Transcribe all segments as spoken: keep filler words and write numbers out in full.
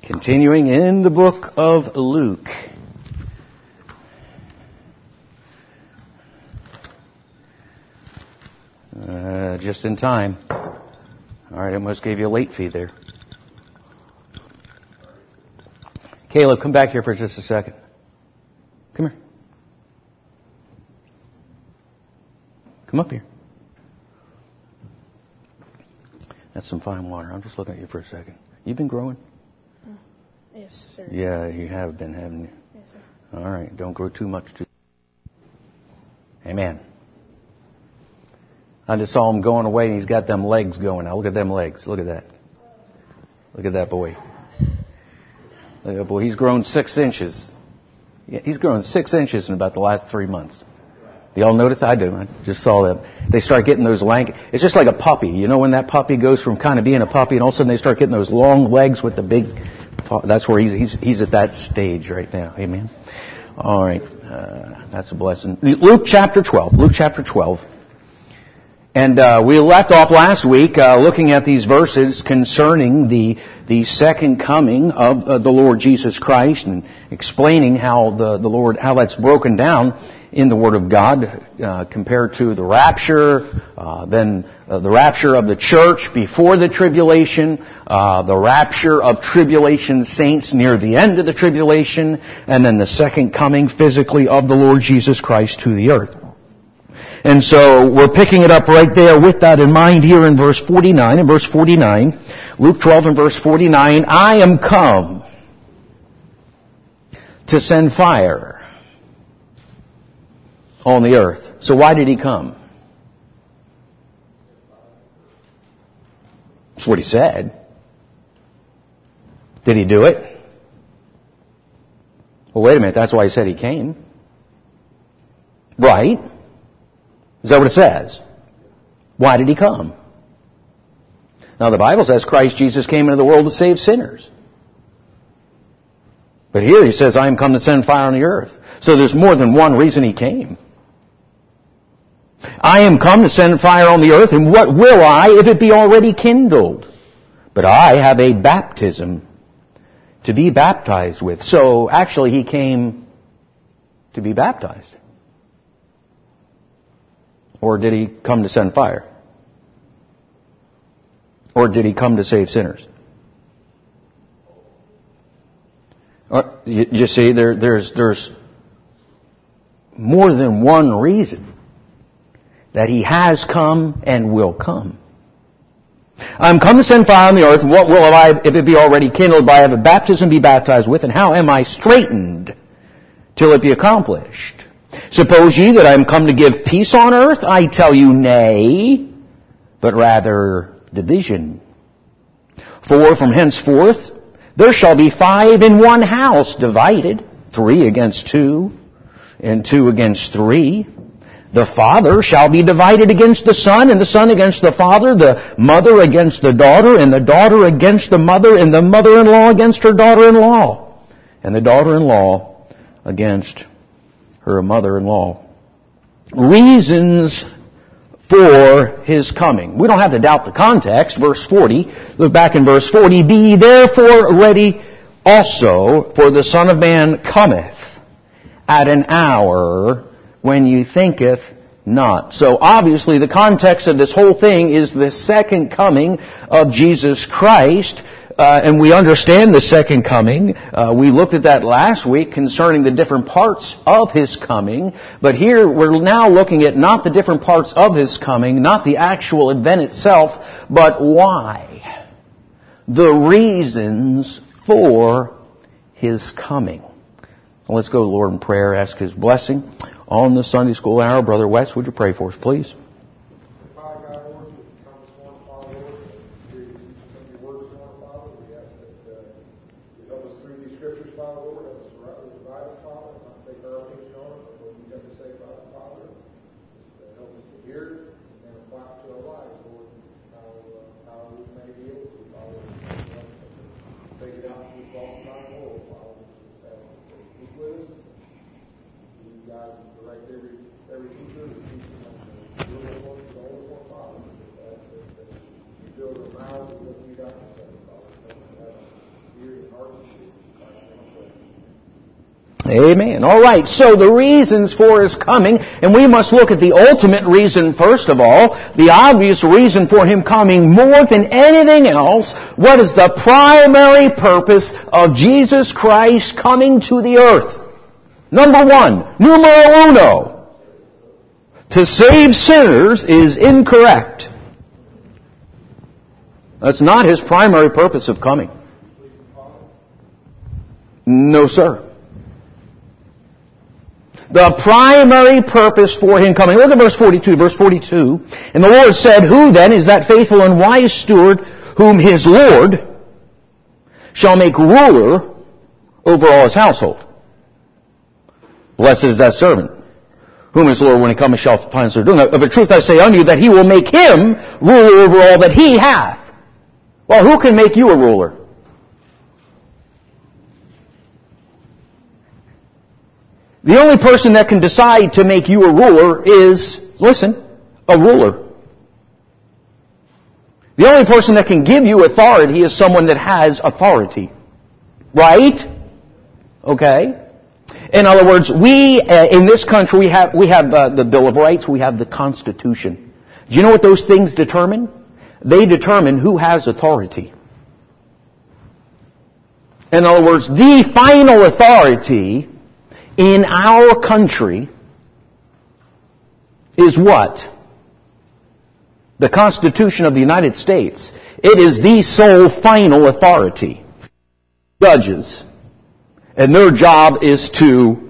Continuing in the book of Luke. Uh, just in time. All right, I almost gave you a late fee there. Caleb, come back here for just a second. Come here. Come up here. That's some fine water. I'm just looking at you for a second. You've been growing? Yes, sir. Yeah, you have been, haven't you? Yes, sir. All right, don't grow too much. Too. Amen. I just saw him going away, and he's got them legs going now. Look at them legs. Look at that. Look at that boy. Look at that boy. He's grown six inches. Yeah, he's grown six inches in about the last three months. Do y'all notice? I do. I just saw them. They start getting those lank. It's just like a puppy. You know when that puppy goes from kind of being a puppy, and all of a sudden they start getting those long legs with the big. That's where he's he's he's at that stage right now. Amen. All right, uh, that's a blessing. Luke chapter twelve. Luke chapter twelve. And uh, we left off last week uh, looking at these verses concerning the the second coming of uh, the Lord Jesus Christ, and explaining how the the Lord how that's broken down in the Word of God uh, compared to the rapture, uh, then uh, the rapture of the church before the tribulation, uh, the rapture of tribulation saints near the end of the tribulation, and then the second coming physically of the Lord Jesus Christ to the earth. And so we're picking it up right there with that in mind here in verse forty-nine. In verse forty-nine, Luke twelve and verse forty-nine, I am come to send fire on the earth. So why did he come? That's what he said. Did he do it? Well, wait a minute. That's why he said he came. Right? Is that what it says? Why did he come? Now the Bible says Christ Jesus came into the world to save sinners. But here he says, I am come to send fire on the earth. So there's more than one reason he came. I am come to send fire on the earth, and what will I if it be already kindled? But I have a baptism to be baptized with. So actually he came to be baptized. Or did he come to send fire? Or did he come to save sinners? Or, you, you see, there, there's, there's more than one reason that he has come and will come. I'm come to send fire on the earth. What will I, if it be already kindled? By have a baptism be baptized with, and how am I straitened till it be accomplished? Suppose ye that I am come to give peace on earth? I tell you, nay, but rather division. For from henceforth there shall be five in one house divided, three against two, and two against three. The father shall be divided against the son, and the son against the father, the mother against the daughter, and the daughter against the mother, and the mother-in-law against her daughter-in-law, and the daughter-in-law against her mother-in-law. Reasons for his coming. We don't have to doubt the context. Verse forty, look back in verse forty. Be therefore ready also, for the Son of Man cometh at an hour when you thinketh not. So obviously the context of this whole thing is the second coming of Jesus Christ. Uh, and we understand the second coming. Uh, we looked at that last week concerning the different parts of His coming. But here we're now looking at not the different parts of His coming, not the actual event itself, but why. The reasons for His coming. Well, let's go to the Lord in prayer, ask His blessing on the Sunday school hour. Brother West, would you pray for us, please? Build a mouth with what you got to say, Father. Hear your heart. Amen. All right, so the reasons for His coming, and we must look at the ultimate reason first of all, the obvious reason for Him coming more than anything else. What is the primary purpose of Jesus Christ coming to the earth? Number one, numero uno, to save sinners is incorrect. That's not His primary purpose of coming. No, sir. The primary purpose for Him coming. Look at verse forty-two. Verse forty-two. And the Lord said, Who then is that faithful and wise steward whom His Lord shall make ruler over all His household? Blessed is that servant, whom His Lord, when He cometh, shall find so doing. Of a truth I say unto you, that He will make him ruler over all that He hath. Well, who can make you a ruler? The only person that can decide to make you a ruler is, listen, a ruler. The only person that can give you authority is someone that has authority. Right? Okay? In other words, we, uh, in this country, we have, we have uh, the Bill of Rights, we have the Constitution. Do you know what those things determine? They determine who has authority. In other words, the final authority in our country is what? The Constitution of the United States. It is the sole final authority. Judges. And their job is to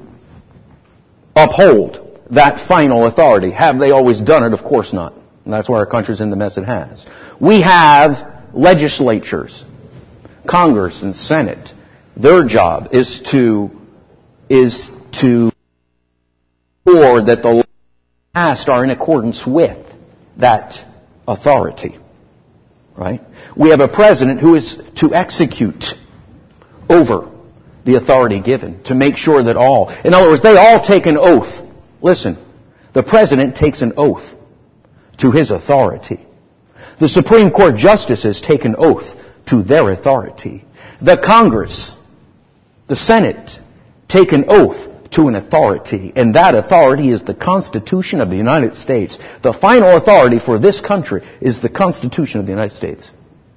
uphold that final authority. Have they always done it? Of course not. And that's why our country's in the mess it has. We have legislatures, Congress and Senate. Their job is to is to ensure that the laws passed are in accordance with that authority. Right? We have a president who is to execute over the authority given, to make sure that all, in other words, they all take an oath. Listen, the president takes an oath to his authority. The Supreme Court justices take an oath to their authority. The Congress, the Senate, take an oath to an authority, and that authority is the Constitution of the United States. The final authority for this country is the Constitution of the United States.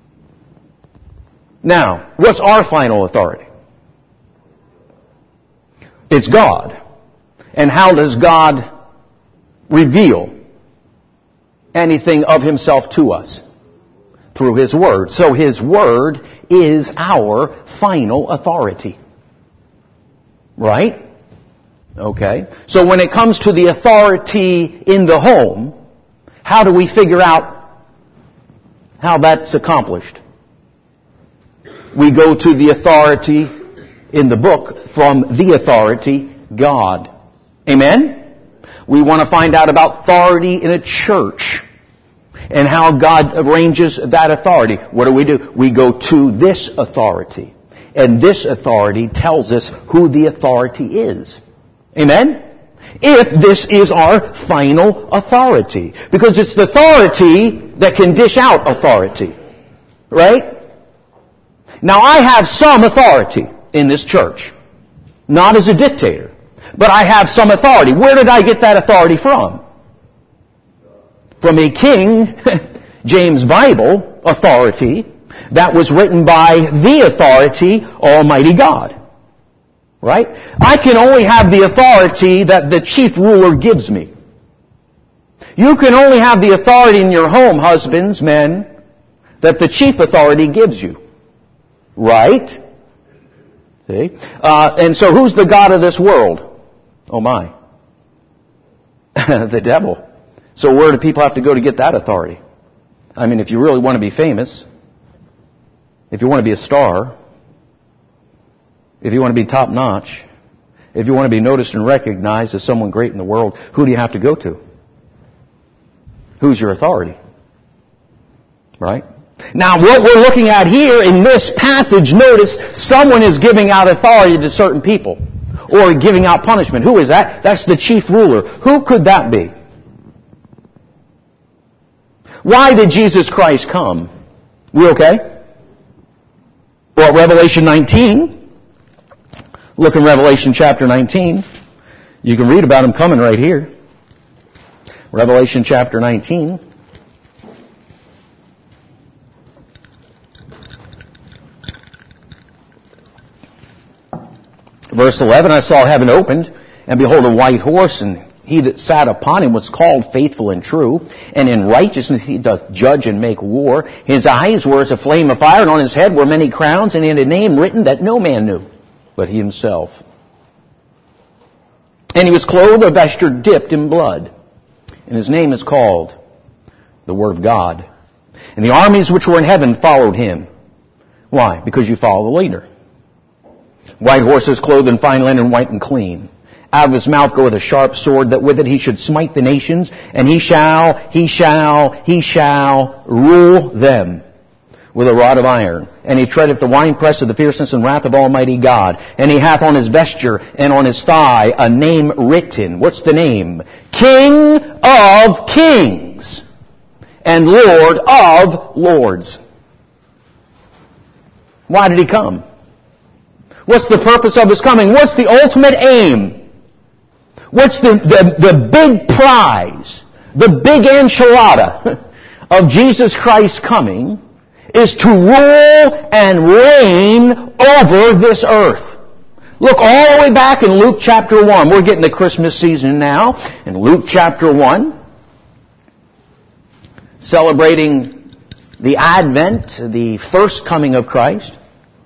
Now, what's our final authority? It's God. And how does God reveal anything of Himself to us? Through His Word. So His Word is our final authority. Right? Okay. So when it comes to the authority in the home, how do we figure out how that's accomplished? We go to the authority in the book from the authority, God. Amen? We want to find out about authority in a church and how God arranges that authority. What do we do? We go to this authority. And this authority tells us who the authority is. Amen? If this is our final authority. Because it's the authority that can dish out authority. Right? Now I have some authority in this church. Not as a dictator. But I have some authority. Where did I get that authority from? From a King James Bible authority that was written by the authority, Almighty God. Right? I can only have the authority that the chief ruler gives me. You can only have the authority in your home, husbands, men, that the chief authority gives you. Right? See? Uh, and so who's the god of this world? Oh my. The devil. So where do people have to go to get that authority? I mean, if you really want to be famous, if you want to be a star, if you want to be top notch, if you want to be noticed and recognized as someone great in the world, who do you have to go to? Who's your authority? Right? Now, what we're looking at here in this passage, notice someone is giving out authority to certain people or giving out punishment. Who is that? That's the chief ruler. Who could that be? Why did Jesus Christ come? We okay? Well, Revelation nineteen. Look in Revelation chapter nineteen. You can read about him coming right here. Revelation chapter nineteen. Verse eleven, I saw heaven opened, and behold a white horse, and he that sat upon him was called Faithful and True, and in righteousness he doth judge and make war. His eyes were as a flame of fire, and on his head were many crowns, and he had a name written that no man knew, but he himself. And he was clothed, a vesture dipped in blood, and his name is called the Word of God. And the armies which were in heaven followed him. Why? Because you follow the leader. White horses clothed in fine linen, white and clean. Out of his mouth goeth a sharp sword, that with it he should smite the nations, and he shall, he shall, he shall rule them with a rod of iron. And he treadeth the winepress of the fierceness and wrath of Almighty God. And he hath on his vesture and on his thigh a name written. What's the name? King of Kings and Lord of Lords. Why did he come? What's the purpose of his coming? What's the ultimate aim? What's the, the, the big prize, the big enchilada of Jesus Christ coming is to rule and reign over this earth. Look all the way back in Luke chapter one. We're getting the Christmas season now. In Luke chapter one, celebrating the Advent, the first coming of Christ.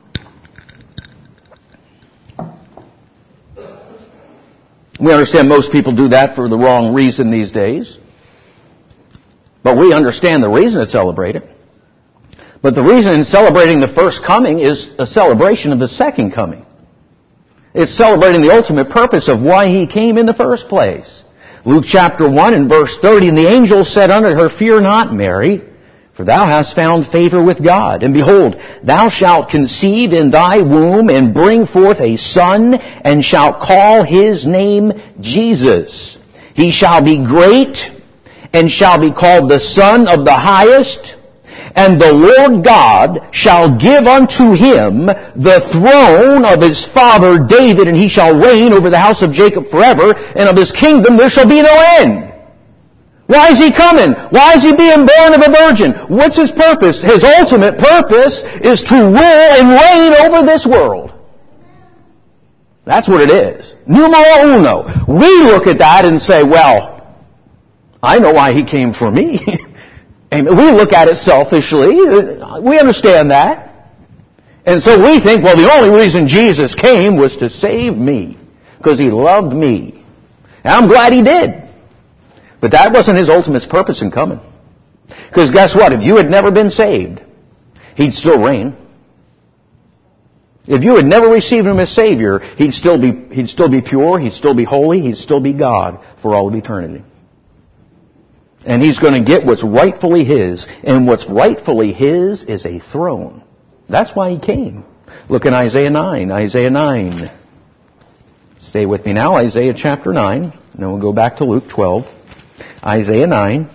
We understand most people do that for the wrong reason these days. But we understand the reason it's celebrated. But the reason in celebrating the first coming is a celebration of the second coming. It's celebrating the ultimate purpose of why he came in the first place. Luke chapter one and verse thirty, and the angel said unto her, Fear not, Mary, for thou hast found favor with God. And behold, thou shalt conceive in thy womb and bring forth a son, and shalt call his name Jesus. He shall be great, and shall be called the Son of the Highest. And the Lord God shall give unto him the throne of his father David, and he shall reign over the house of Jacob forever, and of his kingdom there shall be no end. Why is he coming? Why is he being born of a virgin? What's his purpose? His ultimate purpose is to rule and reign over this world. That's what it is. Numero uno. We look at that and say, well, I know why he came for me. And we look at it selfishly. We understand that. And so we think, well, the only reason Jesus came was to save me, because he loved me. And I'm glad he did. But that wasn't his ultimate purpose in coming. Because guess what? If you had never been saved, he'd still reign. If you had never received him as Savior, he'd still be, he'd still be pure, he'd still be holy, he'd still be God for all of eternity. And he's going to get what's rightfully his. And what's rightfully his is a throne. That's why he came. Look in Isaiah nine. Isaiah nine. Stay with me now. Isaiah chapter nine. And then we'll go back to Luke twelve. Isaiah nine.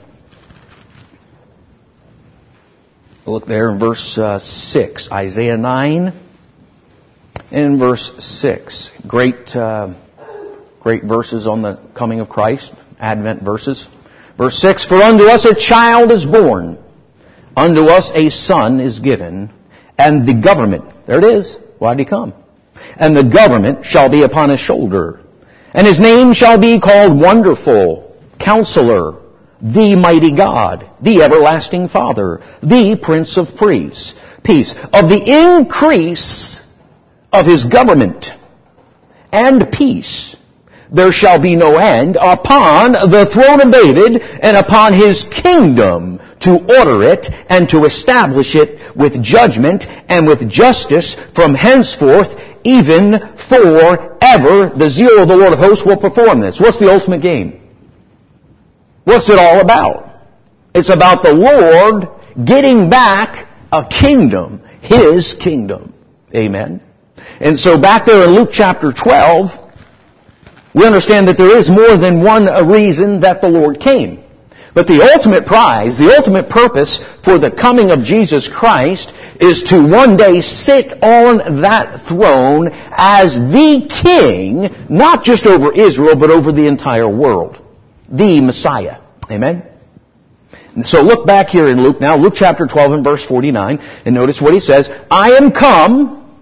Look there in verse uh, six. Isaiah nine and verse six. Great, uh, great verses on the coming of Christ. Advent verses. Verse six, For unto us a child is born, unto us a son is given, and the government, there it is, why did he come? And the government shall be upon his shoulder, and his name shall be called Wonderful, Counselor, the Mighty God, the Everlasting Father, the Prince of Peace. Peace. Of the increase of his government and peace, there shall be no end upon the throne of David and upon his kingdom, to order it and to establish it with judgment and with justice from henceforth even forever. The zeal of the Lord of hosts will perform this. What's the ultimate game? What's it all about? It's about the Lord getting back a kingdom, his kingdom. Amen. And so back there in Luke chapter twelve, we understand that there is more than one reason that the Lord came. But the ultimate prize, the ultimate purpose for the coming of Jesus Christ is to one day sit on that throne as the King, not just over Israel, but over the entire world. The Messiah. Amen? And so look back here in Luke now, Luke chapter twelve and verse forty-nine, and notice what he says. I am come.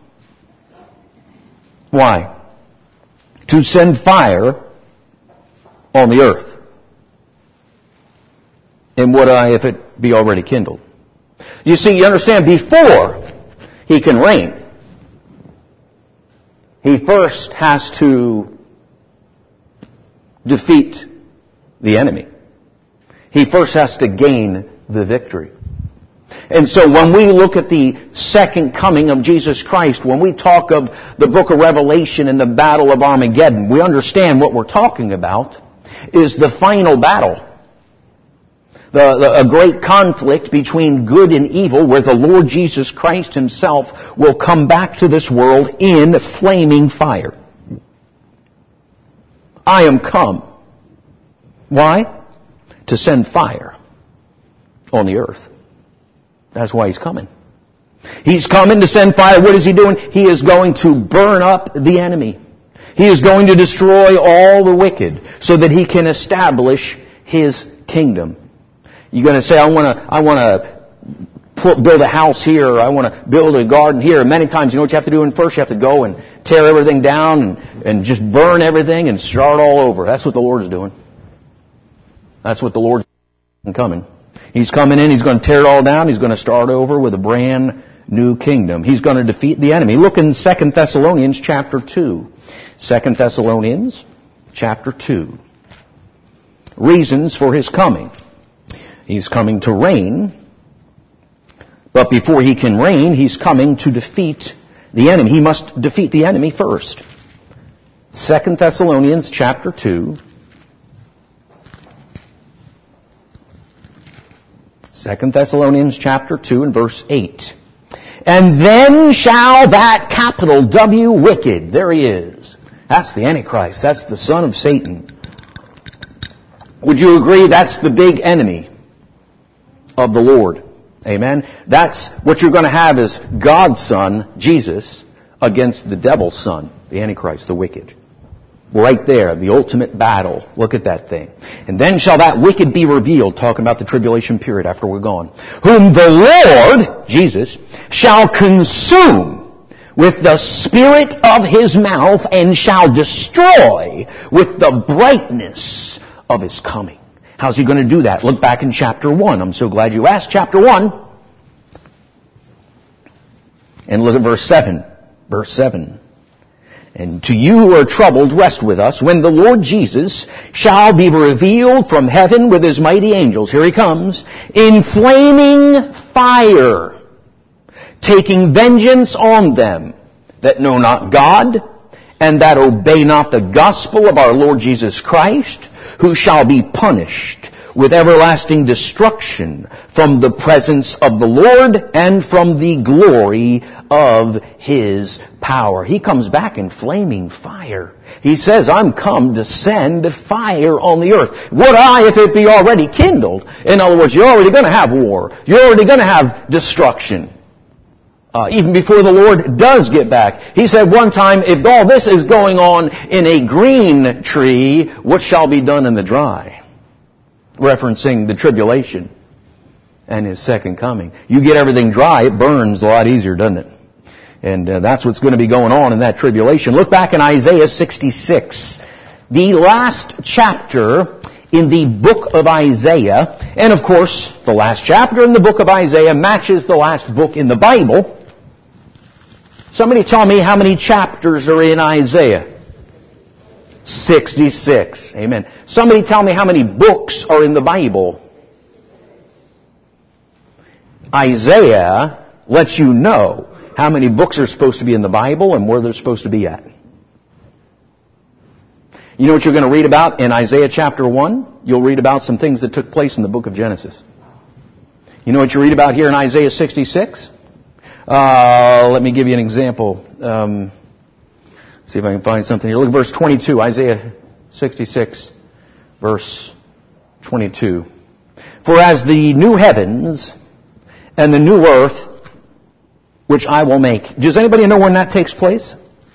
Why? To send fire on the earth. And would I if it be already kindled? You see, you understand, before he can reign, he first has to defeat the enemy. He first has to gain the victory. And so when we look at the second coming of Jesus Christ, when we talk of the book of Revelation and the battle of Armageddon, we understand what we're talking about is the final battle. The, the, a great conflict between good and evil where the Lord Jesus Christ himself will come back to this world in flaming fire. I am come. Why? To send fire on the earth. That's why he's coming. He's coming to send fire. What is he doing? He is going to burn up the enemy. He is going to destroy all the wicked so that he can establish his kingdom. You're going to say, I want to, I want to put, build a house here, or I want to build a garden here. And many times, you know what you have to do? And first you have to go and tear everything down and, and just burn everything and start all over. That's what the Lord is doing. That's what the Lord's coming. He's coming in, he's going to tear it all down, he's going to start over with a brand new kingdom. He's going to defeat the enemy. Look in Second Thessalonians chapter two. Second Thessalonians chapter two. Reasons for his coming. He's coming to reign, but before he can reign, he's coming to defeat the enemy. He must defeat the enemy first. Second Thessalonians chapter two. Second Thessalonians chapter two and verse eight. And then shall that capital W wicked, there he is. That's the Antichrist. That's the son of Satan. Would you agree that's the big enemy of the Lord? Amen. That's what you're going to have is God's son, Jesus, against the devil's son, the Antichrist, the wicked. Right there, the ultimate battle. Look at that thing. And then shall that wicked be revealed, talking about the tribulation period after we're gone, whom the Lord, Jesus, shall consume with the spirit of his mouth and shall destroy with the brightness of his coming. How's he going to do that? Look back in chapter one. I'm so glad you asked. Chapter one. And look at verse seven. Verse seven. And to you who are troubled, rest with us, when the Lord Jesus shall be revealed from heaven with his mighty angels. Here he comes. In flaming fire, taking vengeance on them that know not God, and that obey not the gospel of our Lord Jesus Christ, who shall be punished with everlasting destruction from the presence of the Lord and from the glory of his power. He comes back in flaming fire. He says, I'm come to send fire on the earth. Would I if it be already kindled? In other words, you're already going to have war. You're already going to have destruction. Uh, even before the Lord does get back. He said one time, if all this is going on in a green tree, what shall be done in the dry? Referencing the tribulation and his second coming. You get everything dry, it burns a lot easier, doesn't it? And uh, that's what's going to be going on in that tribulation. Look back in Isaiah sixty-six. The last chapter in the book of Isaiah. And of course, the last chapter in the book of Isaiah matches the last book in the Bible. Somebody tell me how many chapters are in Isaiah? sixty-six. Amen. Somebody tell me how many books are in the Bible? Isaiah lets you know how many books are supposed to be in the Bible and where they're supposed to be at. You know what you're going to read about in Isaiah chapter one? You'll read about some things that took place in the book of Genesis. You know what you read about here in Isaiah sixty-six? Uh, let me give you an example. Um, see if I can find something here. Look at verse twenty-two, Isaiah sixty-six, verse twenty-two. For as the new heavens and the new earth, which I will make. Does anybody know when that takes place?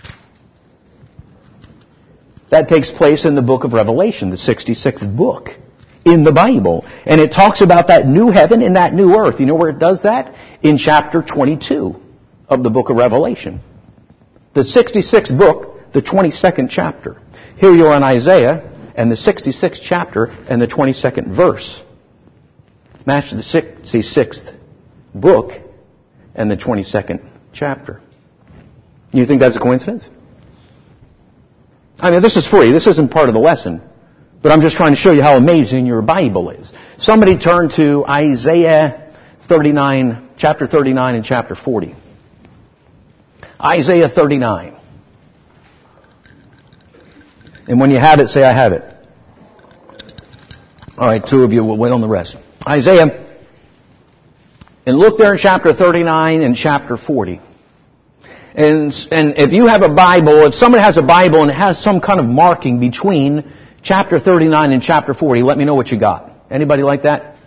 That takes place in the book of Revelation, the sixty-sixth book in the Bible. And it talks about that new heaven and that new earth. You know where it does that? In chapter twenty-two of the book of Revelation. The sixty-sixth book, the twenty-second chapter. Here you are in Isaiah and the sixty-sixth chapter and the twenty-second verse. Match the sixty-sixth book and the twenty-second chapter. You think that's a coincidence? I mean, this is free. This isn't part of the lesson. But I'm just trying to show you how amazing your Bible is. Somebody turn to Isaiah thirty-nine, chapter thirty-nine and chapter forty. Isaiah thirty-nine. And when you have it, say, I have it. All right, two of you will wait on the rest. Isaiah, and look there in chapter thirty-nine and chapter forty. And, and if you have a Bible, if somebody has a Bible and it has some kind of marking between chapter thirty-nine and chapter forty, let me know what you got. Anybody like that?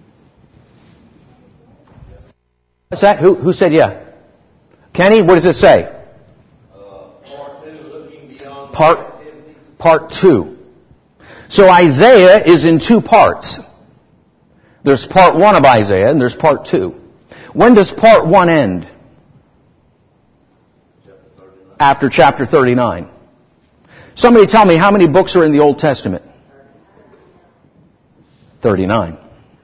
What's that? Who, who said yeah? Kenny, what does it say? Uh, part two, looking beyond part, part two. So Isaiah is in two parts. There's part one of Isaiah and there's part two. When does part one end? After chapter thirty-nine. Somebody tell me how many books are in the Old Testament? thirty-nine.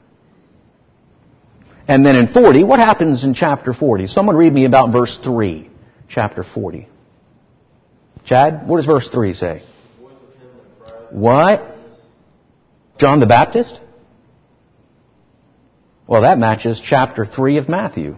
And then in forty, what happens in chapter forty? Someone read me about verse three, chapter forty. Chad, what does verse three say? What? John the Baptist? Well, that matches chapter three of Matthew.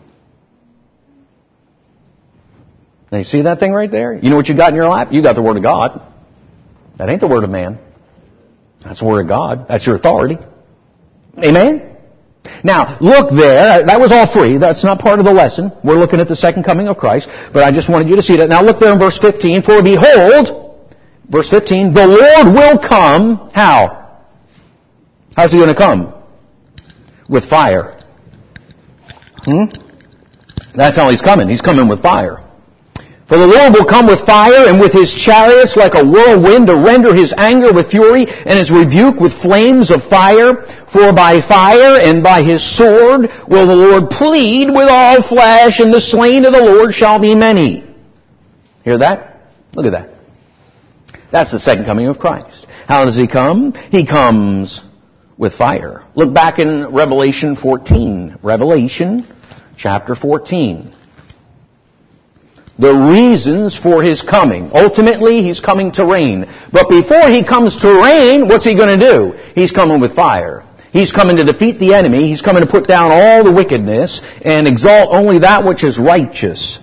Now you see that thing right there? You know what you got in your lap? You got the Word of God. That ain't the Word of man. That's the Word of God. That's your authority. Amen? Now, look there. That was all free. That's not part of the lesson. We're looking at the second coming of Christ. But I just wanted you to see that. Now look there in verse fifteen. For behold, verse fifteen, the Lord will come. How? How's He going to come? With fire. Hmm? That's how He's coming. He's coming with fire. For the Lord will come with fire and with His chariots like a whirlwind to render His anger with fury and His rebuke with flames of fire. For by fire and by His sword will the Lord plead with all flesh, and the slain of the Lord shall be many. Hear that? Look at that. That's the second coming of Christ. How does He come? He comes with fire. Look back in Revelation fourteen. Revelation chapter fourteen. The reasons for His coming. Ultimately, He's coming to reign. But before He comes to reign, what's He going to do? He's coming with fire. He's coming to defeat the enemy. He's coming to put down all the wickedness and exalt only that which is righteous.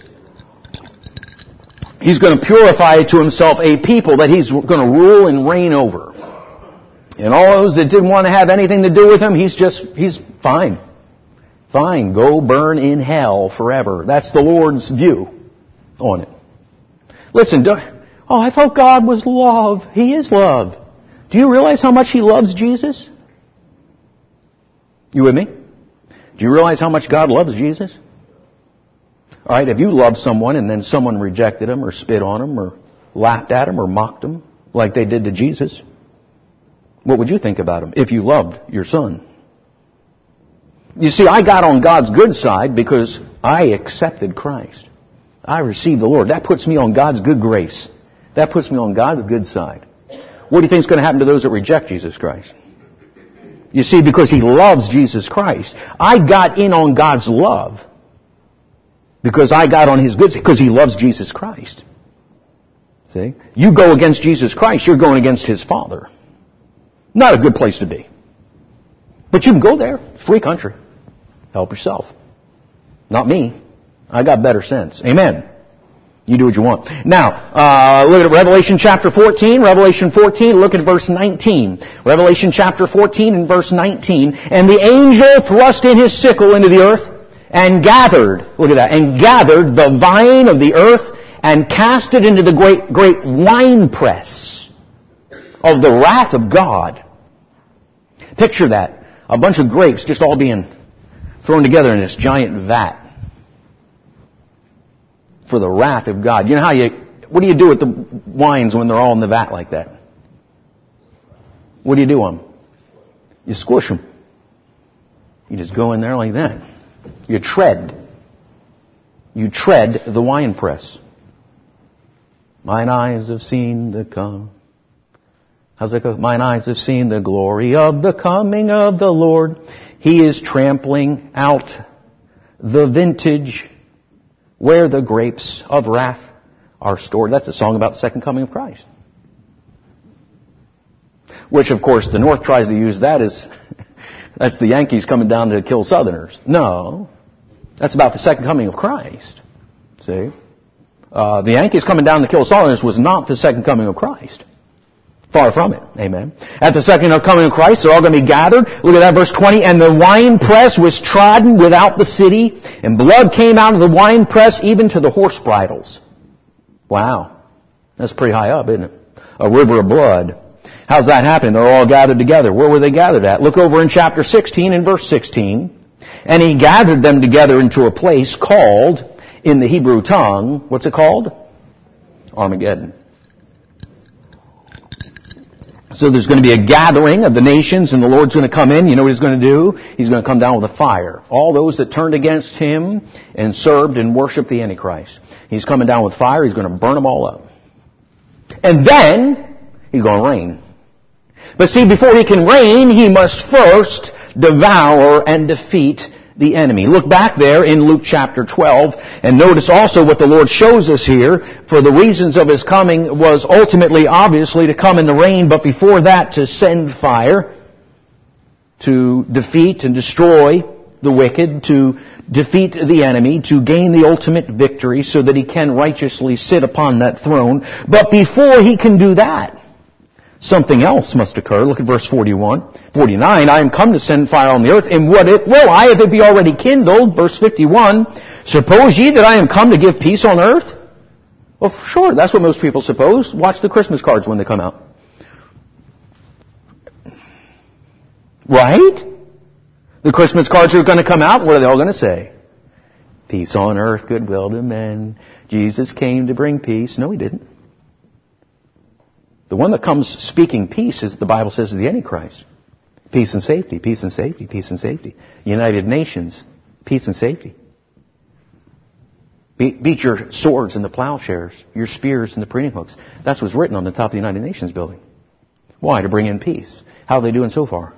He's going to purify to Himself a people that He's going to rule and reign over. And all those that didn't want to have anything to do with Him, He's just, He's fine. Fine, go burn in hell forever. That's the Lord's view on it. Listen, do, oh, I thought God was love. He is love. Do you realize how much He loves Jesus? You with me? Do you realize how much God loves Jesus? All right, if you love someone and then someone rejected Him or spit on Him or laughed at Him or mocked Him like they did to Jesus, what would you think about Him if you loved your son? You see, I got on God's good side because I accepted Christ. I received the Lord. That puts me on God's good grace. That puts me on God's good side. What do you think is going to happen to those that reject Jesus Christ? You see, because He loves Jesus Christ. I got in on God's love because I got on His good side, because He loves Jesus Christ. See? You go against Jesus Christ, you're going against His Father. Not a good place to be. But you can go there. Free country. Help yourself. Not me. I got better sense. Amen. You do what you want. Now, uh, look at Revelation chapter fourteen. Revelation fourteen, look at verse nineteen. Revelation chapter fourteen and verse nineteen. And the angel thrust in his sickle into the earth and gathered, look at that, and gathered the vine of the earth and cast it into the great, great winepress of the wrath of God. Picture that. a bunch of grapes just all being thrown together in this giant vat for the wrath of God. You know how you, what do you do with the wines when they're all in the vat like that? What do you do on them? You squish them. You just go in there like that. You tread. You tread the winepress. Mine eyes have seen the come. How's it go? Mine eyes have seen the glory of the coming of the Lord. He is trampling out the vintage where the grapes of wrath are stored. That's a song about the second coming of Christ. Which, of course, the North tries to use that as, that's the Yankees coming down to kill Southerners. No. That's about the second coming of Christ. See? Uh, the Yankees coming down to kill Southerners was not the second coming of Christ. Far from it. Amen. At the second coming of Christ, they're all going to be gathered. Look at that, verse twenty. And the winepress was trodden without the city, and blood came out of the winepress even to the horse bridles. Wow. That's pretty high up, isn't it? A river of blood. How's that happen? They're all gathered together. Where were they gathered at? Look over in chapter sixteen and verse sixteen. And he gathered them together into a place called, in the Hebrew tongue, what's it called? Armageddon. So there's going to be a gathering of the nations, and the Lord's going to come in. You know what He's going to do? He's going to come down with a fire. All those that turned against Him and served and worshiped the Antichrist. He's coming down with fire. He's going to burn them all up. And then He's going to reign. But see, before He can reign, He must first devour and defeat the enemy. Look back there in Luke chapter twelve and notice also what the Lord shows us here. For the reasons of His coming was ultimately, obviously, to come in the reign, but before that to send fire, to defeat and destroy the wicked, to defeat the enemy, to gain the ultimate victory so that He can righteously sit upon that throne. But before He can do that, something else must occur. Look at verse forty-one. forty-nine, I am come to send fire on the earth, and what it will I, if it be already kindled? Verse fifty-one, suppose ye that I am come to give peace on earth? Well, sure, that's what most people suppose. Watch the Christmas cards when they come out. Right? The Christmas cards are going to come out, what are they all going to say? Peace on earth, goodwill to men. Jesus came to bring peace. No, He didn't. The one that comes speaking peace, as the Bible says, is the Antichrist. Peace and safety, peace and safety, peace and safety. United Nations, peace and safety. Beat, beat your swords and the plowshares, your spears and the pruning hooks. That's what's written on the top of the United Nations building. Why? To bring in peace. How are they doing so far?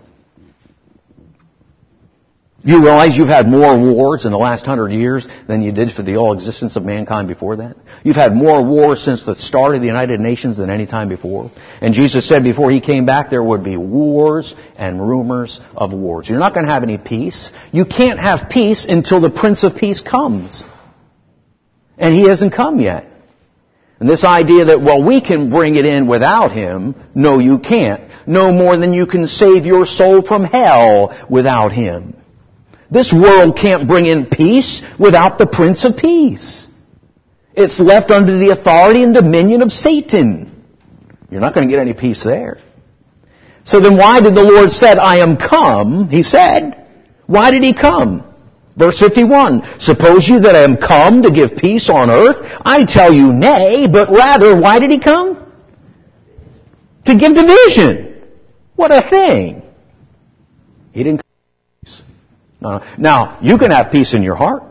You realize you've had more wars in the last hundred years than you did for the all existence of mankind before that? You've had more wars since the start of the United Nations than any time before. And Jesus said before He came back there would be wars and rumors of wars. You're not going to have any peace. You can't have peace until the Prince of Peace comes. And He hasn't come yet. And this idea that, well, we can bring it in without Him, no, you can't. No more than you can save your soul from hell without Him. This world can't bring in peace without the Prince of Peace. It's left under the authority and dominion of Satan. You're not going to get any peace there. So then why did the Lord said, I am come? He said. Why did He come? Verse fifty-one, suppose you that I am come to give peace on earth? I tell you nay, but rather, why did He come? To give division. What a thing. He didn't. Uh, now, you can have peace in your heart.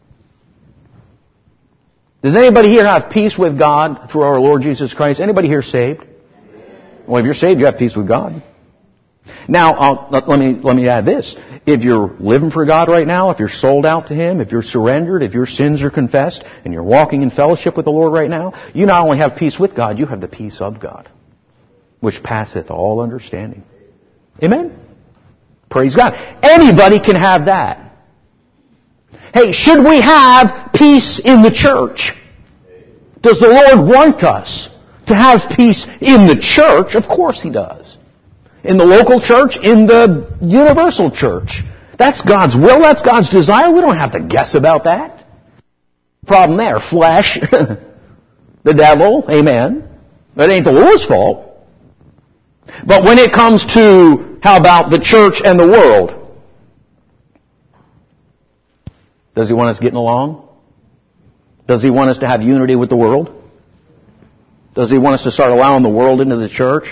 Does anybody here have peace with God through our Lord Jesus Christ? Anybody here saved? Well, if you're saved, you have peace with God. Now, I'll, let me let me add this. If you're living for God right now, if you're sold out to Him, if you're surrendered, if your sins are confessed, and you're walking in fellowship with the Lord right now, you not only have peace with God, you have the peace of God, which passeth all understanding. Amen? Praise God. Anybody can have that. Hey, should we have peace in the church? Does the Lord want us to have peace in the church? Of course He does. In the local church, in the universal church. That's God's will, that's God's desire. We don't have to guess about that. Problem there, flesh, the devil, amen. That ain't the Lord's fault. But when it comes to How about the church and the world? Does He want us getting along? Does He want us to have unity with the world? Does He want us to start allowing the world into the church?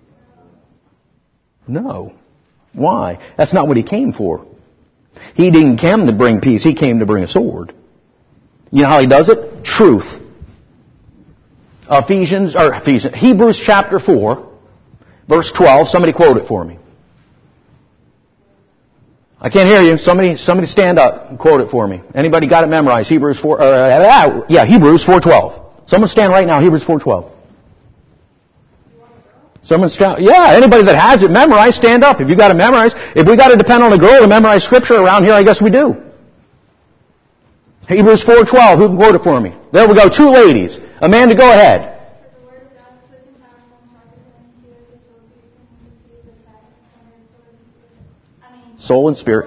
No. Why? That's not what He came for. He didn't come to bring peace. He came to bring a sword. You know how He does it? Truth. Ephesians, or Ephesians, Hebrews chapter four, verse twelve. Somebody quote it for me. I can't hear you. Somebody, somebody stand up and quote it for me. Anybody got it memorized? Hebrews four, uh, yeah, Hebrews four twelve. Someone stand right now. Hebrews four twelve. Someone stand. Yeah, anybody that has it memorized, stand up. If you got it memorized, if we got to depend on a girl to memorize Scripture around here, I guess we do. Hebrews four twelve. Who can quote it for me? There we go. Two ladies. Amanda, go ahead. Soul and spirit.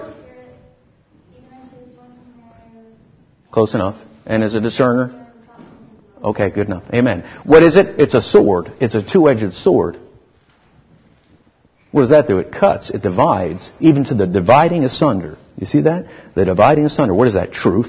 Close enough. And is a discerner? Okay, good enough. Amen. What is it? It's a sword. It's a two-edged sword. What does that do? It cuts. It divides. Even to the dividing asunder. You see that? The dividing asunder. What is that? Truth.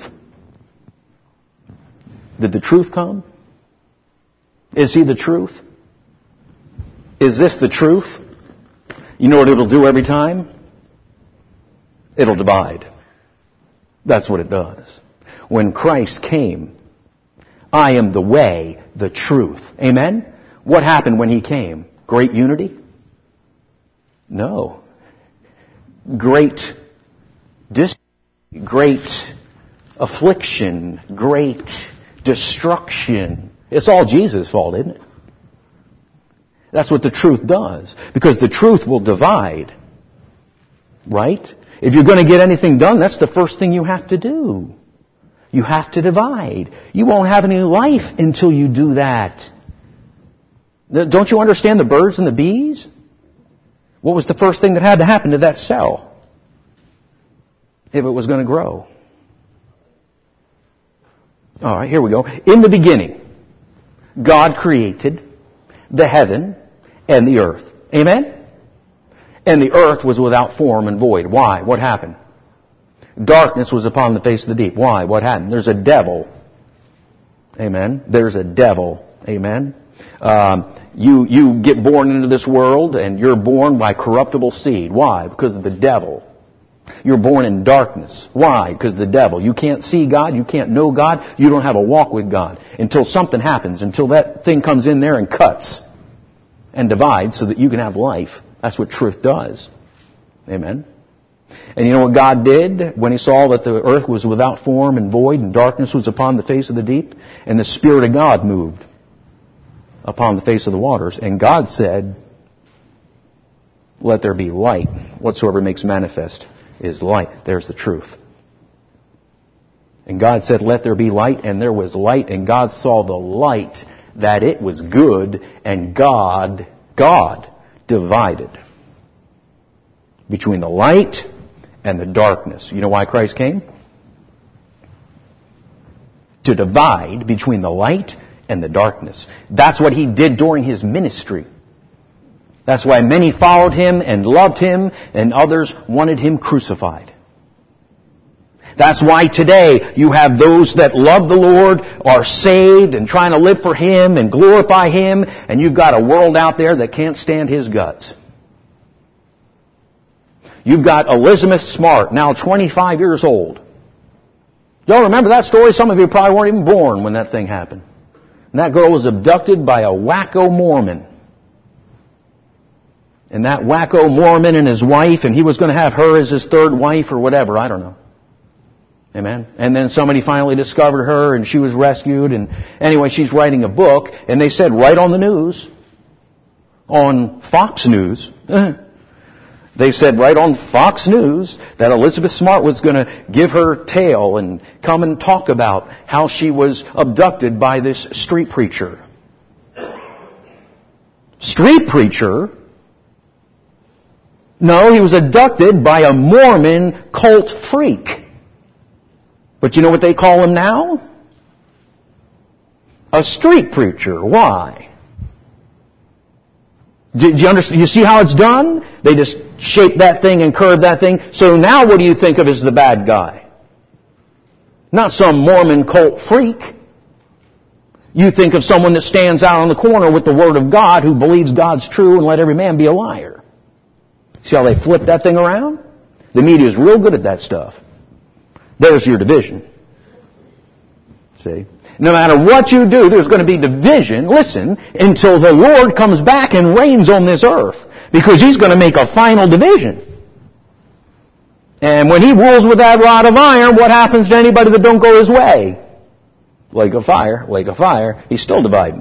Did the truth come? Is He the truth? Is this the truth? You know what it'll do every time? It'll divide. That's what it does. When Christ came, I am the way, the truth. Amen? What happened when He came? Great unity? No. Great dis- great affliction, great destruction. It's all Jesus' fault, isn't it? That's what the truth does. Because the truth will divide. Right? If you're going to get anything done, that's the first thing you have to do. You have to divide. You won't have any life until you do that. Don't you understand the birds and the bees? What was the first thing that had to happen to that cell if it was going to grow? All right, here we go. In the beginning, God created the heaven and the earth. Amen? And the earth was without form and void. Why? What happened? Darkness was upon the face of the deep. Why? What happened? There's a devil. Amen. There's a devil. Amen. Um, you you get born into this world and you're born by corruptible seed. Why? Because of the devil. You're born in darkness. Why? Because of the devil. You can't see God. You can't know God. You don't have a walk with God until something happens, until that thing comes in there and cuts and divides so that you can have life. That's what truth does. Amen. And you know what God did when He saw that the earth was without form and void and darkness was upon the face of the deep? And the Spirit of God moved upon the face of the waters. And God said, let there be light. Whatsoever makes manifest is light. There's the truth. And God said, let there be light. And there was light. And God saw the light, that it was good. And God, God divided between the light and the darkness. You know why Christ came? To divide between the light and the darkness. That's what He did during His ministry. That's why many followed Him and loved Him, and others wanted Him crucified. That's why today you have those that love the Lord, are saved and trying to live for Him and glorify Him, and you've got a world out there that can't stand His guts. You've got Elizabeth Smart, now twenty-five years old. Y'all remember that story? Some of you probably weren't even born when that thing happened. And that girl was abducted by a wacko Mormon. And that wacko Mormon and his wife, and he was going to have her as his third wife or whatever, I don't know. Amen. And then somebody finally discovered her and she was rescued. And anyway, she's writing a book, and they said right on the news, on Fox News, they said right on Fox News that Elizabeth Smart was going to give her tale and come and talk about how she was abducted by this street preacher. Street preacher? No, he was abducted by a Mormon cult freak. But you know what they call him now? A street preacher. Why? Do you understand? You see how it's done? They just shape that thing and curve that thing. So now what do you think of as the bad guy? Not some Mormon cult freak. You think of someone that stands out on the corner with the Word of God, who believes God's true, and let every man be a liar. See how they flip that thing around? The media is real good at that stuff. There's your division. See? No matter what you do, there's going to be division, listen, until the Lord comes back and reigns on this earth. Because He's going to make a final division. And when He rules with that rod of iron, what happens to anybody that don't go His way? Lake of fire, lake of fire, He's still dividing.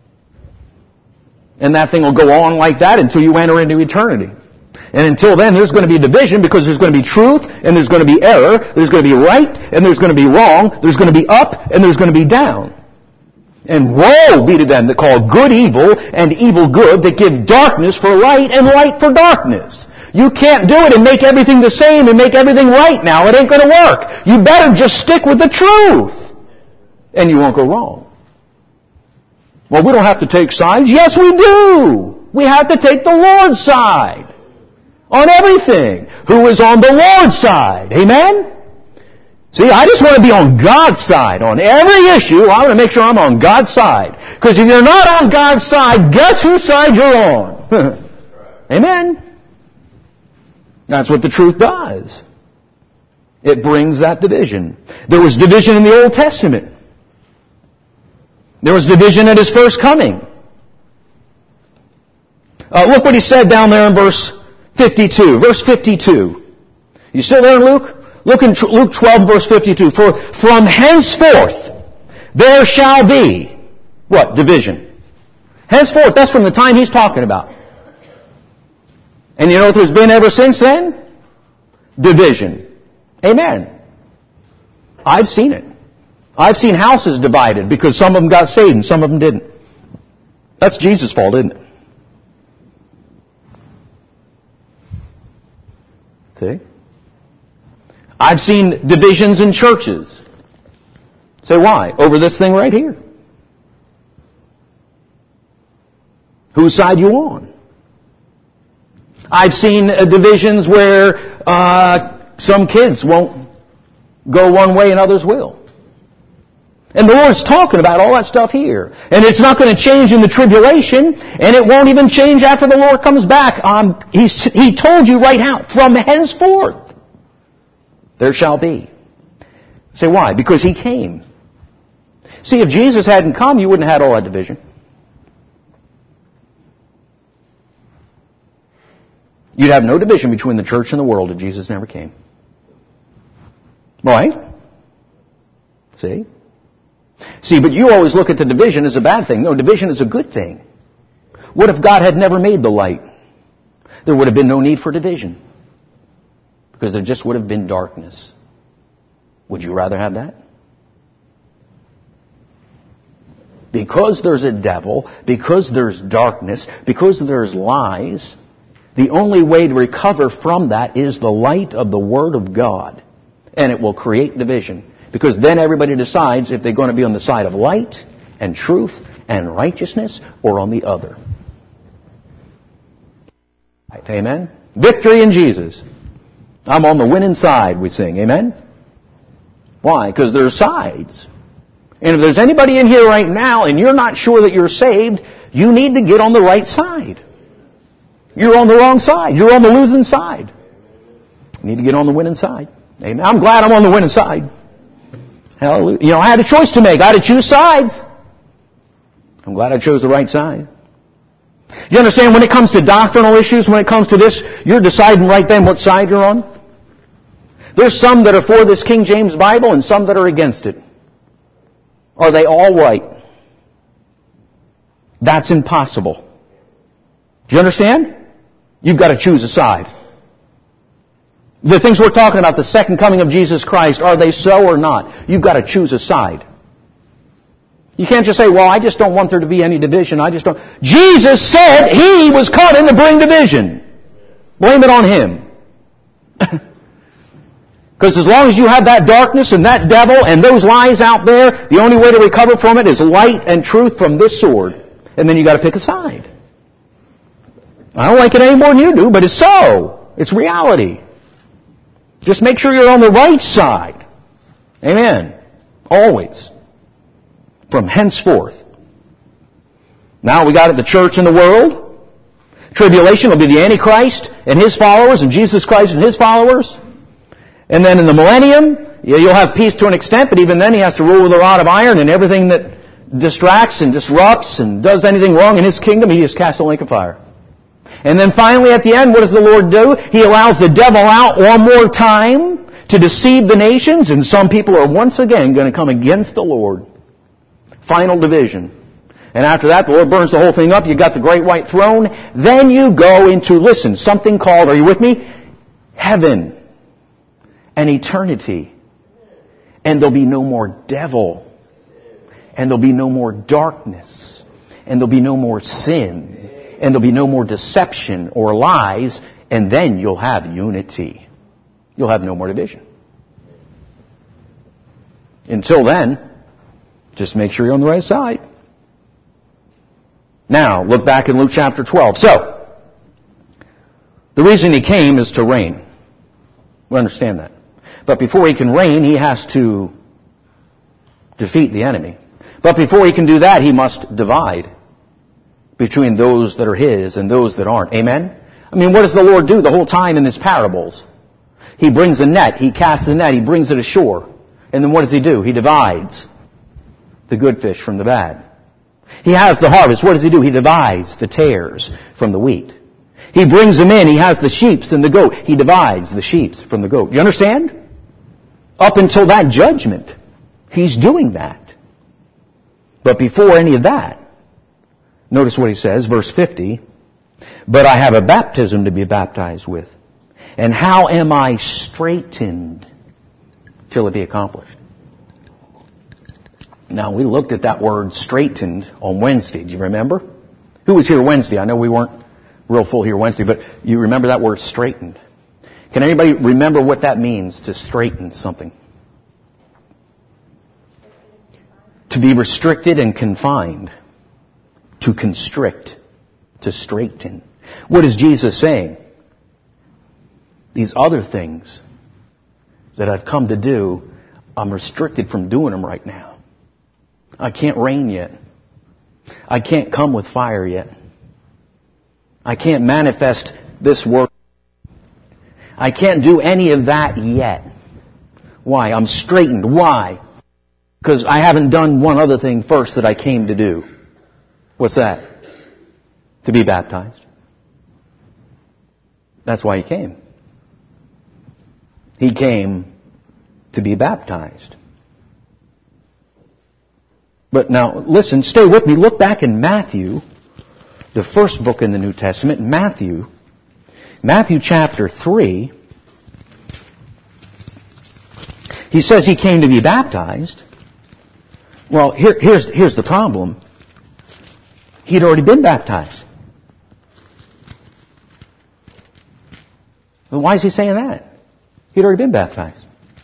And that thing will go on like that until you enter into eternity. And until then, there's going to be division, because there's going to be truth, and there's going to be error, there's going to be right, and there's going to be wrong, there's going to be up, and there's going to be down. And woe be to them that call good evil, and evil good, that give darkness for light, and light for darkness. You can't do it and make everything the same and make everything right now. It ain't going to work. You better just stick with the truth, and you won't go wrong. Well, we don't have to take sides. Yes, we do. We have to take the Lord's side. On everything. Who is on the Lord's side? Amen? See, I just want to be on God's side. On every issue, I want to make sure I'm on God's side. Because if you're not on God's side, guess whose side you're on? Amen? That's what the truth does. It brings that division. There was division in the Old Testament. There was division at His first coming. Uh, look what He said down there in verse fifty-two. Verse fifty-two. You still there in Luke? Look in Luke twelve, verse fifty-two. For from henceforth there shall be, what? Division. Henceforth, that's from the time He's talking about. And you know what there's been ever since then? Division. Amen. I've seen it. I've seen houses divided because some of them got saved and some of them didn't. That's Jesus' fault, isn't it? See? I've seen divisions in churches. Say, why? Over this thing right here. Whose side you on? I've seen uh, divisions where uh, some kids won't go one way and others will. And the Lord's talking about all that stuff here. And it's not going to change in the tribulation, and it won't even change after the Lord comes back. Um, he, he told you right now, from henceforth, there shall be. Say, why? Because He came. See, if Jesus hadn't come, you wouldn't have had all that division. You'd have no division between the church and the world if Jesus never came. Right? See? See, but you always look at the division as a bad thing. No, division is a good thing. What if God had never made the light? There would have been no need for division. Because there just would have been darkness. Would you rather have that? Because there's a devil, because there's darkness, because there's lies, the only way to recover from that is the light of the Word of God. And it will create division. Because then everybody decides if they're going to be on the side of light and truth and righteousness or on the other. Right, amen? Victory in Jesus. I'm on the winning side, we sing. Amen? Why? Because there's sides. And if there's anybody in here right now and you're not sure that you're saved, you need to get on the right side. You're on the wrong side. You're on the losing side. You need to get on the winning side. Amen? I'm glad I'm on the winning side. Hallelujah. You know, I had a choice to make. I had to choose sides. I'm glad I chose the right side. You understand, when it comes to doctrinal issues, when it comes to this, you're deciding right then what side you're on. There's some that are for this King James Bible and some that are against it. Are they all right? That's impossible. Do you understand? You've got to choose a side. The things we're talking about, the second coming of Jesus Christ, are they so or not? You've got to choose a side. You can't just say, well, I just don't want there to be any division. I just don't. Jesus said He was coming to bring division. Blame it on Him. Because as long as you have that darkness and that devil and those lies out there, the only way to recover from it is light and truth from this sword. And then you've got to pick a side. I don't like it any more than you do, but it's so. It's reality. Just make sure you're on the right side. Amen. Always. From henceforth. Now we got it, the church and the world. Tribulation will be the Antichrist and his followers, and Jesus Christ and his followers. And then in the millennium, you'll have peace to an extent, but even then he has to rule with a rod of iron, and everything that distracts and disrupts and does anything wrong in his kingdom, he is cast in the lake of fire. And then finally at the end, what does the Lord do? He allows the devil out one more time to deceive the nations, and some people are once again going to come against the Lord. Final division. And after that, the Lord burns the whole thing up. You got the great white throne. Then you go into, listen, something called, are you with me? Heaven and eternity. And there'll be no more devil. And there'll be no more darkness. And there'll be no more sin. And there'll be no more deception or lies. And then you'll have unity. You'll have no more division. Until then, just make sure you're on the right side. Now, look back in Luke chapter twelve. So, the reason he came is to reign. We understand that. But before he can reign, he has to defeat the enemy. But before he can do that, he must divide between those that are his and those that aren't. Amen? I mean, what does the Lord do the whole time in his parables? He brings a net. He casts the net. He brings it ashore. And then what does he do? He divides the good fish from the bad. He has the harvest. What does he do? He divides the tares from the wheat. He brings them in. He has the sheep and the goat. He divides the sheep from the goat. You understand? Up until that judgment, he's doing that. But before any of that, notice what he says, verse fifty, but I have a baptism to be baptized with. And how am I straitened till it be accomplished? Now, we looked at that word straightened on Wednesday. Do you remember? Who was here Wednesday? I know we weren't real full here Wednesday, but you remember that word straightened. Can anybody remember what that means, to straighten something? To be restricted and confined. To constrict. To straighten. What is Jesus saying? These other things that I've come to do, I'm restricted from doing them right now. I can't reign yet. I can't come with fire yet. I can't manifest this work. I can't do any of that yet. Why? I'm straitened. Why? Because I haven't done one other thing first that I came to do. What's that? To be baptized. That's why he came. He came to be baptized. But now, listen, stay with me. Look back in Matthew, the first book in the New Testament, Matthew. Matthew chapter three. He says he came to be baptized. Well, here, here's, here's the problem. He'd already been baptized. Well, why is he saying that? He'd already been baptized.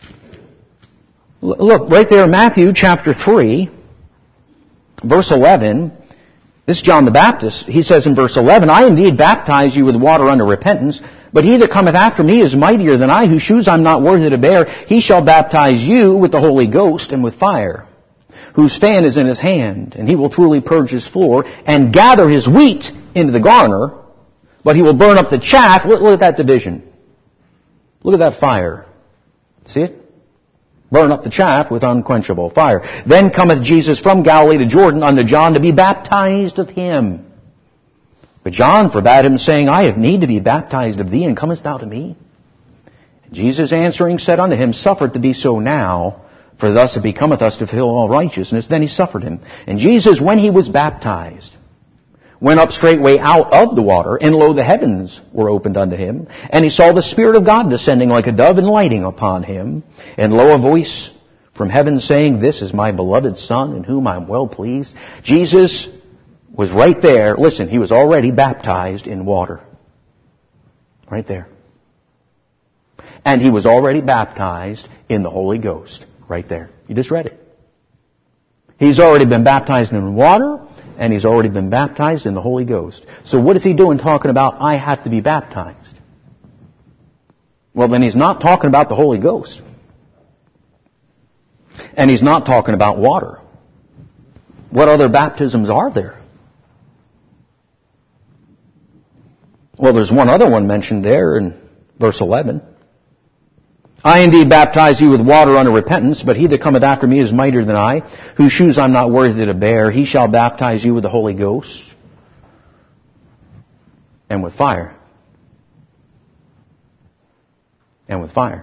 Look, right there in Matthew chapter three, verse eleven, this is John the Baptist. He says in verse eleven, I indeed baptize you with water unto repentance, but he that cometh after me is mightier than I, whose shoes I'm not worthy to bear. He shall baptize you with the Holy Ghost and with fire, whose fan is in his hand, and he will thoroughly purge his floor, and gather his wheat into the garner, but he will burn up the chaff. Look, look at that division. Look at that fire. See it? Burn up the chaff with unquenchable fire. Then cometh Jesus from Galilee to Jordan unto John to be baptized of him. But John forbade him, saying, I have need to be baptized of thee, and comest thou to me? And Jesus answering said unto him, Suffer it to be so now, for thus it becometh us to fulfill all righteousness. Then he suffered him. And Jesus, when he was baptized, went up straightway out of the water, and lo, the heavens were opened unto him. And he saw the Spirit of God descending like a dove and lighting upon him. And lo, a voice from heaven saying, This is my beloved Son, in whom I am well pleased. Jesus was right there. Listen, he was already baptized in water. Right there. And he was already baptized in the Holy Ghost. Right there. You just read it. He's already been baptized in water, and he's already been baptized in the Holy Ghost. So what is he doing talking about, I have to be baptized? Well, then he's not talking about the Holy Ghost. And he's not talking about water. What other baptisms are there? Well, there's one other one mentioned there in verse eleven. I indeed baptize you with water unto repentance, but he that cometh after me is mightier than I, whose shoes I'm not worthy to bear. He shall baptize you with the Holy Ghost and with fire. And with fire.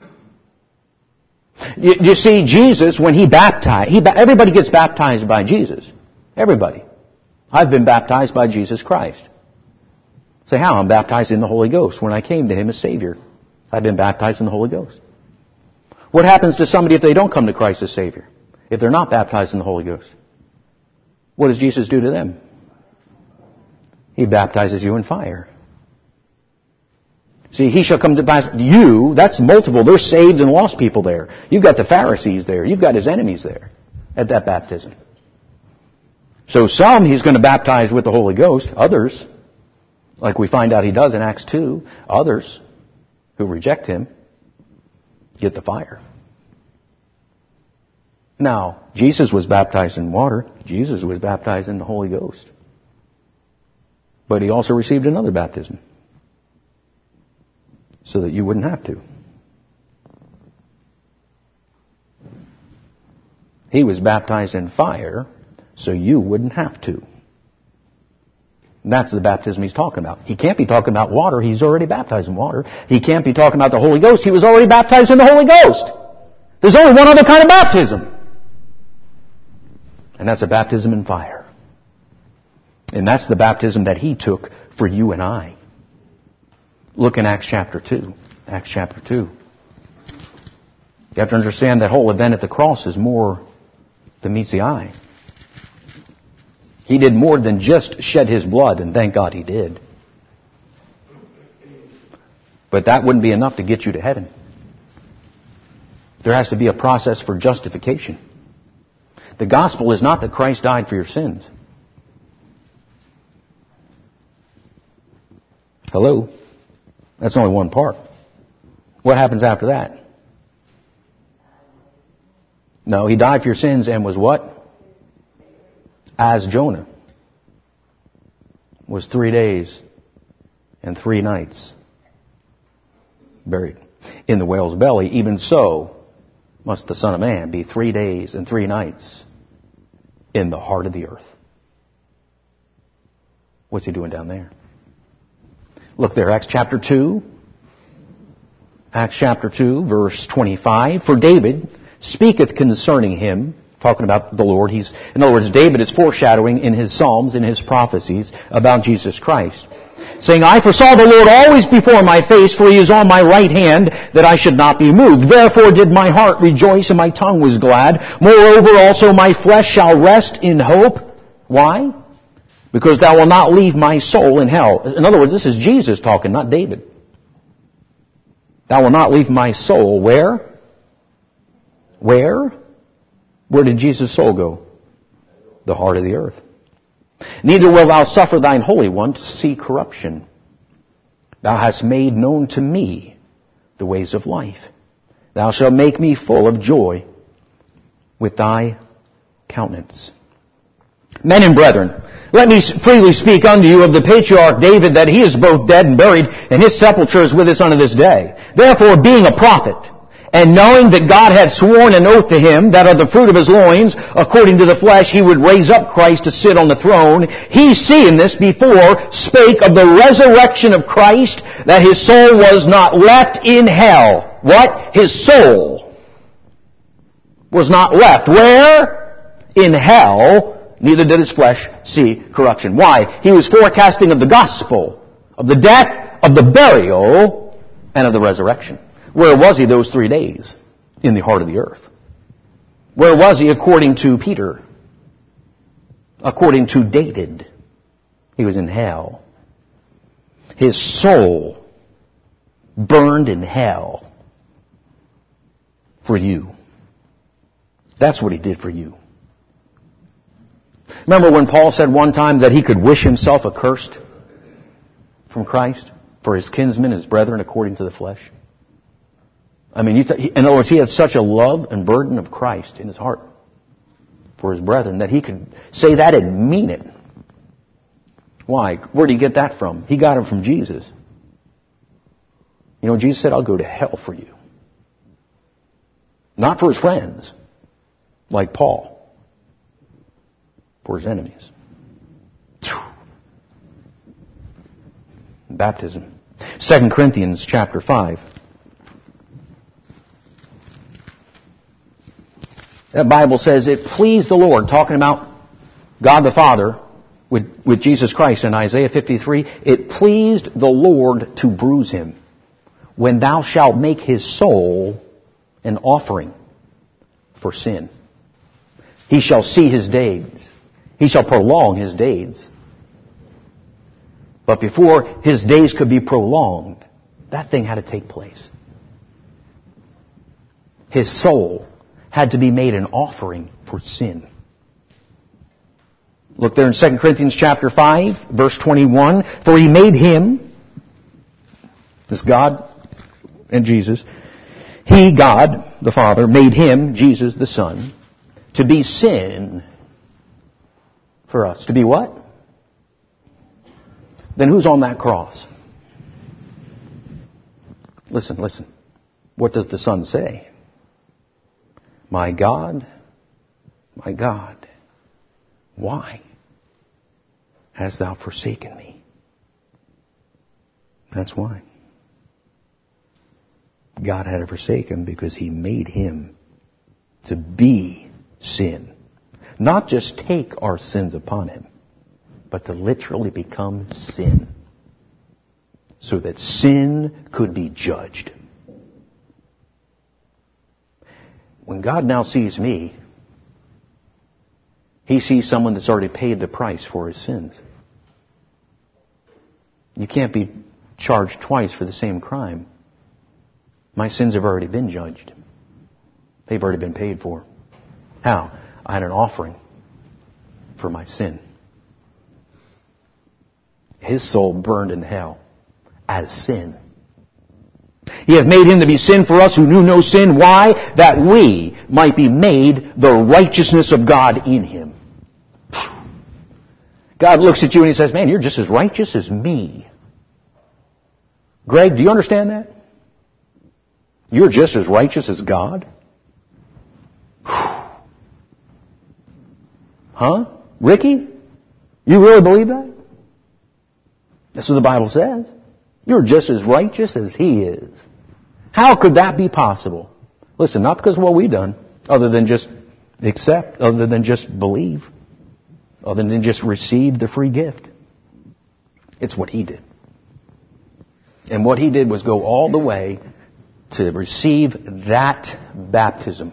You, you see, Jesus, when he baptized, he, everybody gets baptized by Jesus. Everybody. I've been baptized by Jesus Christ. Say, how? I'm baptized in the Holy Ghost when I came to him as Savior. I've been baptized in the Holy Ghost. What happens to somebody if they don't come to Christ as Savior? If they're not baptized in the Holy Ghost? What does Jesus do to them? He baptizes you in fire. See, he shall come to baptize you. That's multiple. There's saved and lost people there. You've got the Pharisees there. You've got his enemies there at that baptism. So some he's going to baptize with the Holy Ghost. Others, like we find out he does in Acts two, others who reject him get the fire. Now, Jesus was baptized in water. Jesus was baptized in the Holy Ghost. But he also received another baptism so that you wouldn't have to. He was baptized in fire so you wouldn't have to. That's the baptism he's talking about. He can't be talking about water. He's already baptized in water. He can't be talking about the Holy Ghost. He was already baptized in the Holy Ghost. There's only one other kind of baptism. And that's a baptism in fire. And that's the baptism that he took for you and I. Look in Acts chapter two. Acts chapter two. You have to understand that whole event at the cross is more than meets the eye. He did more than just shed his blood, and thank God he did. But that wouldn't be enough to get you to heaven. There has to be a process for justification. The gospel is not that Christ died for your sins. Hello? That's only one part. What happens after that? No, he died for your sins and was what? As Jonah was three days and three nights buried in the whale's belly, even so must the Son of Man be three days and three nights in the heart of the earth. What's he doing down there? Look there, Acts chapter two. Acts chapter two, verse twenty-five. For David speaketh concerning him, talking about the Lord. He's, in other words, David is foreshadowing in his Psalms, in his prophecies about Jesus Christ, saying, I foresaw the Lord always before my face, for he is on my right hand, that I should not be moved. Therefore did my heart rejoice, and my tongue was glad. Moreover also my flesh shall rest in hope. Why? Because thou wilt not leave my soul in hell. In other words, this is Jesus talking, not David. Thou wilt not leave my soul where? Where? Where did Jesus' soul go? The heart of the earth. Neither wilt thou suffer thine Holy One to see corruption. Thou hast made known to me the ways of life. Thou shalt make me full of joy with thy countenance. Men and brethren, let me freely speak unto you of the patriarch David, that he is both dead and buried, and his sepulchre is with us unto this day. Therefore, being a prophet, and knowing that God had sworn an oath to him, that of the fruit of his loins, according to the flesh, he would raise up Christ to sit on the throne, he, seeing this before, spake of the resurrection of Christ, that his soul was not left in hell. What? His soul was not left. Where? In hell. Neither did his flesh see corruption. Why? He was forecasting of the gospel, of the death, of the burial, and of the resurrection. Where was he those three days? In the heart of the earth. Where was he according to Peter? According to David? He was in hell. His soul burned in hell for you. That's what he did for you. Remember when Paul said one time that he could wish himself accursed from Christ for his kinsmen, his brethren, according to the flesh? I mean, you th- in other words, he had such a love and burden of Christ in his heart for his brethren that he could say that and mean it. Why? Where did he get that from? He got it from Jesus. You know, Jesus said, I'll go to hell for you. Not for his friends, like Paul. For his enemies. Baptism. Second Corinthians chapter five. That Bible says it pleased the Lord, talking about God the Father with, with Jesus Christ in Isaiah fifty-three. It pleased the Lord to bruise him when thou shalt make his soul an offering for sin. He shall see his days. He shall prolong his days. But before his days could be prolonged, that thing had to take place. His soul had to be made an offering for sin. Look there in Second Corinthians chapter five, verse twenty-one. For he made him, this God and Jesus, he, God, the Father, made him, Jesus, the Son, to be sin for us. To be what? Then who's on that cross? Listen, listen. What does the Son say? My God, my God, why hast thou forsaken me? That's why. God had to forsake him because he made him to be sin. Not just take our sins upon him, but to literally become sin. So that sin could be judged. When God now sees me, he sees someone that's already paid the price for his sins. You can't be charged twice for the same crime. My sins have already been judged. They've already been paid for. How? I had an offering for my sin. His soul burned in hell as sin. He hath made him to be sin for us who knew no sin. Why? That we might be made the righteousness of God in him. God looks at you and he says, man, you're just as righteous as me. Greg, do you understand that? You're just as righteous as God? Huh? Ricky? You really believe that? That's what the Bible says. You're just as righteous as he is. How could that be possible? Listen, not because of what we've done, other than just accept, other than just believe, other than just receive the free gift. It's what he did. And what he did was go all the way to receive that baptism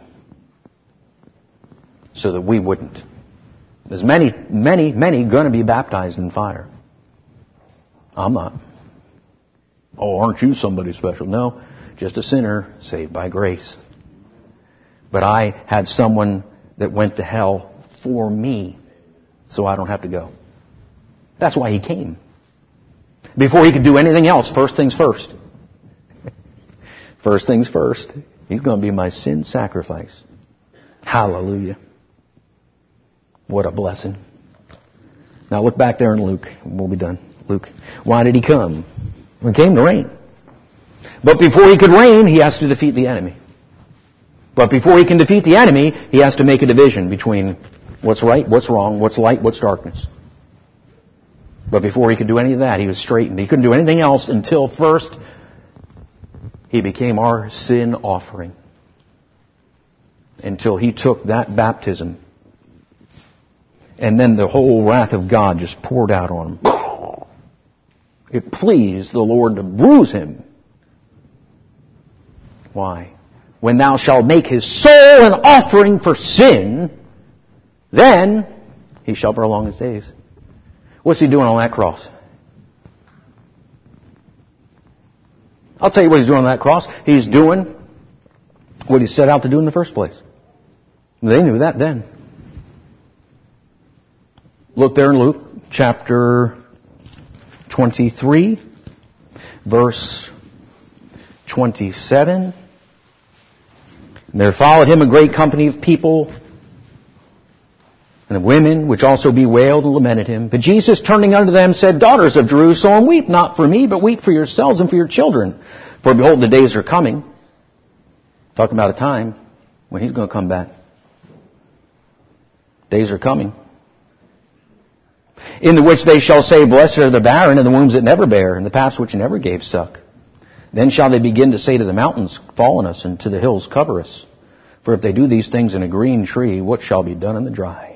so that we wouldn't. There's many, many, many going to be baptized in fire. I'm not. Oh, aren't you somebody special? No, just a sinner saved by grace. But I had someone that went to hell for me, so I don't have to go. That's why he came. Before he could do anything else, first things first. First things first. He's going to be my sin sacrifice. Hallelujah. What a blessing. Now look back there in Luke. We'll be done. Luke. Why did he come? He came to reign. But before he could reign, he has to defeat the enemy. But before he can defeat the enemy, he has to make a division between what's right, what's wrong, what's light, what's darkness. But before he could do any of that, he was straightened. He couldn't do anything else until first he became our sin offering. Until he took that baptism. And then the whole wrath of God just poured out on him. It pleased the Lord to bruise him. Why? When thou shalt make his soul an offering for sin, then he shall prolong his days. What's he doing on that cross? I'll tell you what he's doing on that cross. He's doing what he set out to do in the first place. They knew that then. Look there in Luke chapter twenty-three, verse twenty-seven. And there followed him a great company of people and of women, which also bewailed and lamented him. But Jesus, turning unto them, said, Daughters of Jerusalem, weep not for me, but weep for yourselves and for your children. For behold, the days are coming. Talking about a time when He's going to come back. Days are coming. In the which they shall say, Blessed are the barren, and the wombs that never bare, and the paps which never gave suck. Then shall they begin to say to the mountains, Fall on us, and to the hills, cover us. For if they do these things in a green tree, what shall be done in the dry?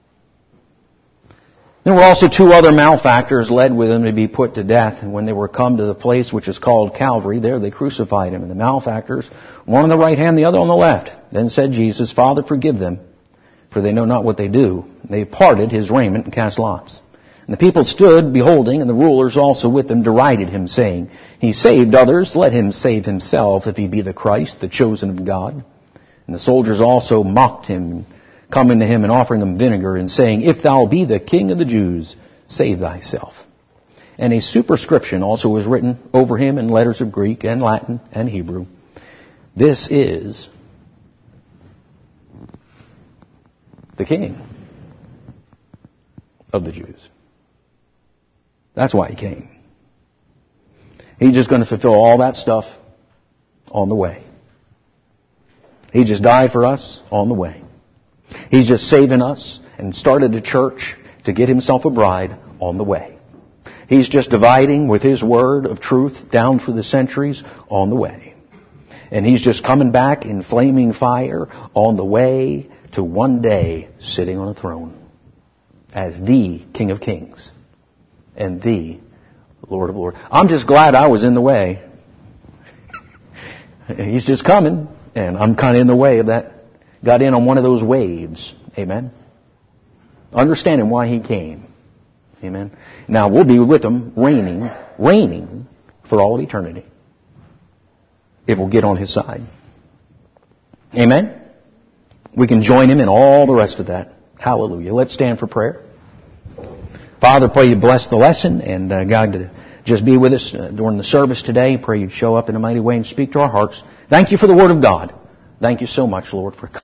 There were also two other malefactors led with him to be put to death. And when they were come to the place which is called Calvary, there they crucified him. And the malefactors, one on the right hand, the other on the left. Then said Jesus, Father, forgive them, for they know not what they do. And they parted his raiment and cast lots. And the people stood beholding, and the rulers also with them derided him, saying, He saved others, let him save himself, if he be the Christ, the chosen of God. And the soldiers also mocked him, coming to him and offering him vinegar, and saying, If thou be the King of the Jews, save thyself. And a superscription also was written over him in letters of Greek and Latin and Hebrew. This is the King of the Jews. That's why He came. He's just going to fulfill all that stuff on the way. He just died for us on the way. He's just saving us and started a church to get Himself a bride on the way. He's just dividing with His word of truth down through the centuries on the way. And He's just coming back in flaming fire on the way to one day sitting on a throne as the King of Kings and the Lord of Lords. I'm just glad I was in the way. He's just coming, and I'm kind of in the way of that. Got in on one of those waves. Amen. Understanding why He came. Amen. Now we'll be with Him reigning, reigning for all of eternity. If we'll get on His side. Amen. We can join Him in all the rest of that. Hallelujah. Let's stand for prayer. Father, pray You bless the lesson, and uh, God, to just be with us uh, during the service today. Pray You'd show up in a mighty way and speak to our hearts. Thank You for the Word of God. Thank You so much, Lord, for